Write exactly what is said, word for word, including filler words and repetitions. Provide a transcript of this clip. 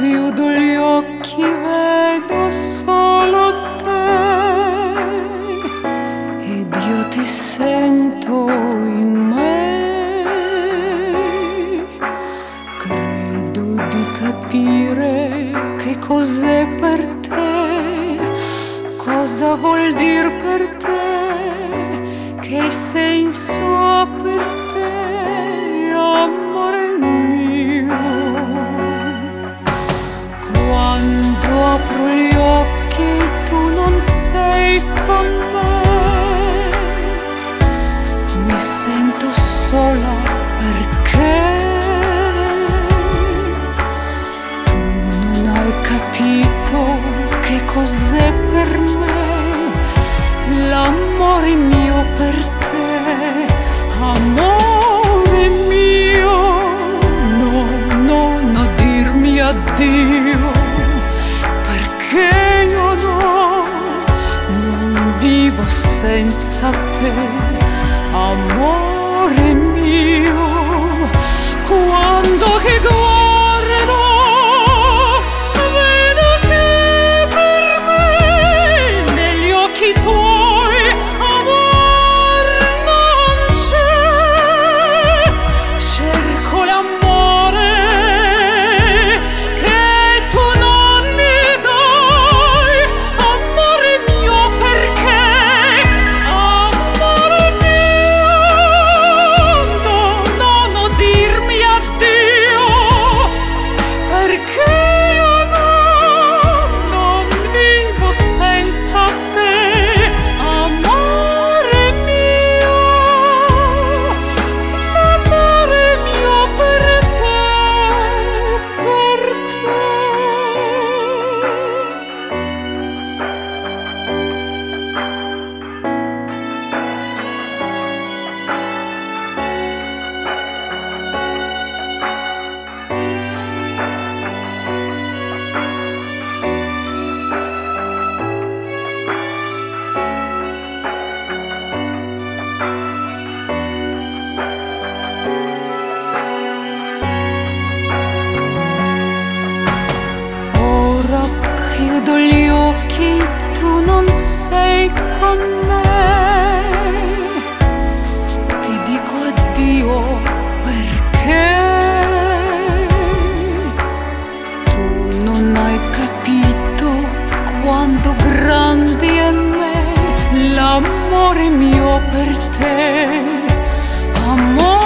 chiudo gli occhi, vedo solo te ed io ti sento in me. Credo di capire che cos'è per te, cosa vuol dir per te, che senso ha per te, amore mio. Quando apro gli occhi tu non sei con me, mi sento sola perché tu non hai capito che cos'è per me l'amore mio per te, amore mio. No, no, no dirmi addio, perché io no, non vivo senza te, amore mio. Quando che guardo vedo che per me negli occhi tuoi amor non c'è. Cerco l'amore che tu non mi dai, amore mio, perché amore mio. No, no, no dirmi addio, perché io no, non vivo senza te, amore mio, amore mio per te, per te. Ora chiudo gli occhi, tu non sei con me, ti dico addio perché tu non hai capito quanto grande è me l'amore mio per te, amore.